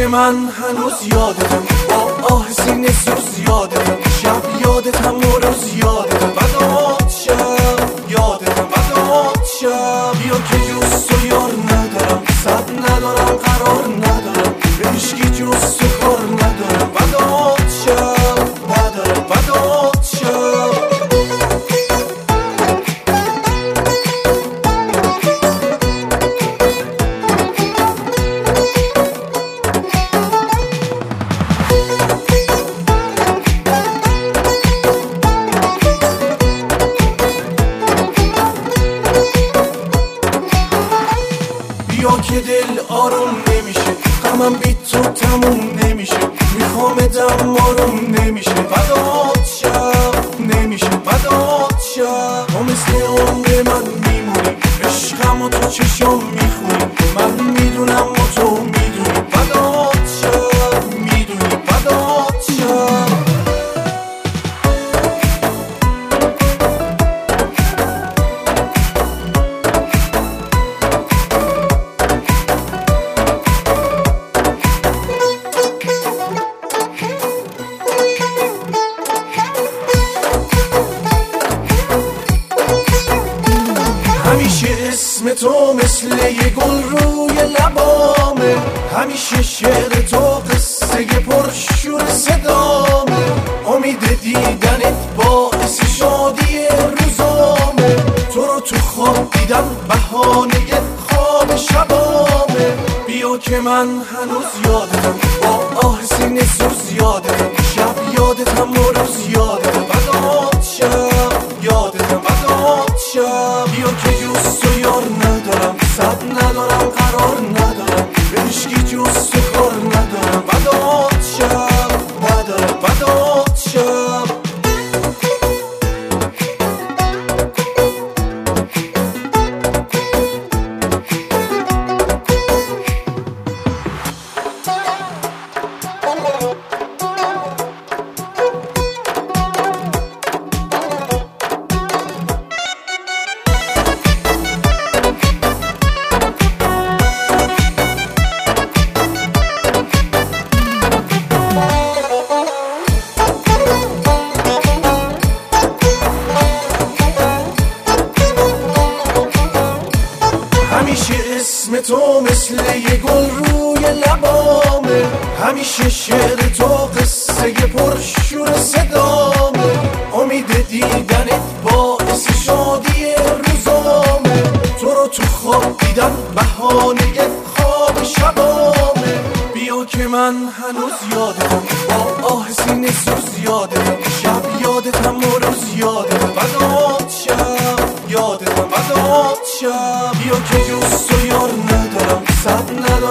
من هنوز یادتم، با آه سینه سوز یادتم، شب یادتم و روز یادتم، بدات شب یادتم، بدات شب. بیا که جز تو یار ندارم، صد ندارم، قرار ندارم، به هیچکی جز تو کار ندارم، بدات شب ندارم، بدات شب. بیا که دل آروم نمیشه، غمم بی تو تموم نمیشه، میخوامدم آروم نمیشه، بدات شب نمیشه، بدات شب. تو مثل عمر من میمونی، عشقم و تو چشم میخونی، من میدونم و تو میدونی، بدات شب میدونی، بدات شب. همیشه اسم تو مثل یه گل روی لبامه، همیشه شعر تو قصه پرشور صدامه، امید دیدنت باعث شادی روزامه، تو رو تو خواب دیدن بهانه خواب شبامه. بیا که من هنوز یادتم، با آه سینه سوز یادتم، شب یادتم و روز یادتم، بدات شب یادتم، بدات شب. بیا که جز تو یار ندارم، صد ندارم، قرار ندارم، به هیچکی جز تو کار ندارم، بدات شب ندارم، بدات شب. همیشه اسم تو مثل یه گل روی لبامه، همیشه شعر تو قصه پرشور صدامه، امید دیدنت باعث شادی روزامه، تو رو تو خواب دیدن بهانه خواب شبامه. بیا که من هنوز یادتم، با آه سینه سوز یادتم، شب یادتم و روز یادتم، بدات شب یادتم، بدات شب. بیا که جز تو یار ندارم، صد ندارم،